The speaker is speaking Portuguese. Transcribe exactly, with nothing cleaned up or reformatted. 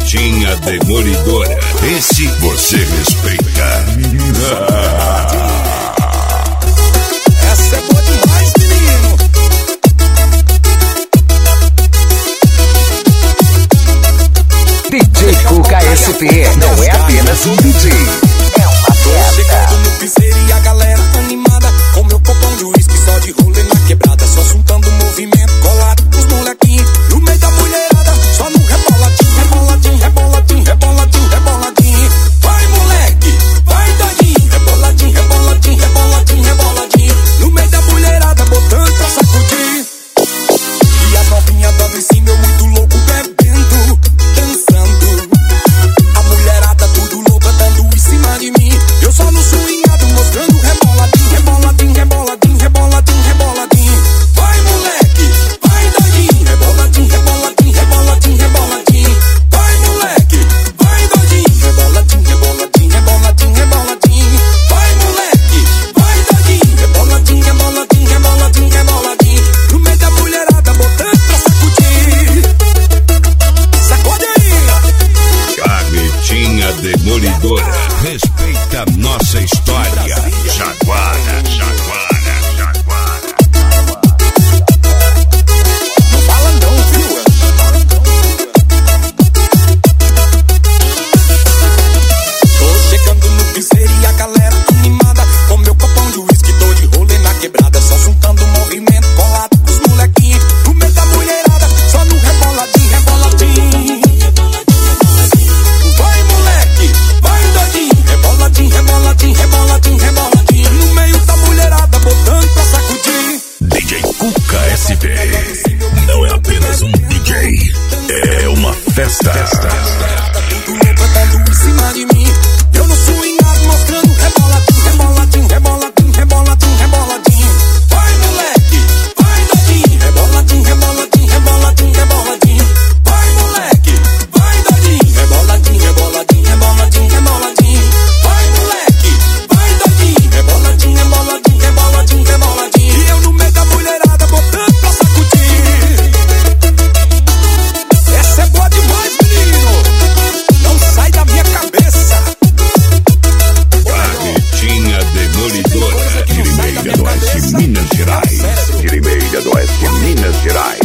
Carretinha demolidora. Esse você respeita. Essa é boa demais, menino. D J Cuca S P não é apenas um D J, é uma festa. Chegando no piseiro e a galera animada, com meu copão de uísque só de rolê na quebrada, só juntando movimento colado os molequinhos no meio da mulherada, só no reboladinho, reboladinho, reboladinho, reboladinho, reboladinho. Vai moleque, vai doidinho, reboladinho, reboladinho, reboladinho, reboladinho, no meio da mulherada botando pra sacudir. E as novinhas dando em cima, eu muito louco bebendo, dançando. A mulherada tudo louca dando em cima de mim, eu só no swingado mostrando reboladinho, reboladinho, reboladinho, reboladinho, reboladinho. Vai moleque, vai doidinho, reboladinho, reboladinho, reboladinho, reboladinho. Vai moleque, vai doidinho, reboladinho, reboladinho, reboladinho, reboladinho. Vai moleque, vai doidinho, reboladinho, reboladinho, reboladinho, reboladinho. No meio da mulherada botando pra sacudir. Sacode aí. Carretinha demolidora. Respeita a nossa história. Jaguara, Jaguara, Jaguara. Não fala não, viu? Tô chegando no piseiro e a galera animada, com meu copão de uísque, tô de rolê na quebrada, só juntando movimento colado com os molequinhos no meio da mulherada, só no reboladinho, reboladinho. Vai moleque, vai doidinho, reboladinho, reboladinho, reboladinho, reboladinho, no meio da mulherada botando pra sacudir. D J Cuca S P não é apenas um D J, é uma festa. Tudo louco dando em cima de mim, eu no swingado mostrando reboladinho, reboladinho, reboladinho, reboladinho, reboladinho. Vai moleque, vai doidinho, reboladinho, reboladinho, reboladinho, reboladinho. Vai moleque, vai doidinho, reboladinho, reboladinho, reboladinho, reboladinho. Vai moleque, vai doidinho, reboladinho, reboladinho, reboladinho, reboladinho. E eu no meio da mulherada botando pra sacudir. Essa é boa demais, menino. Não sai da minha cabeça. Carretinha demolidora. Coisa que não sai da Limeira minha do Oeste, cabeça. Minas Gerais. Cérebro. Limeira do Oeste, Minas Gerais.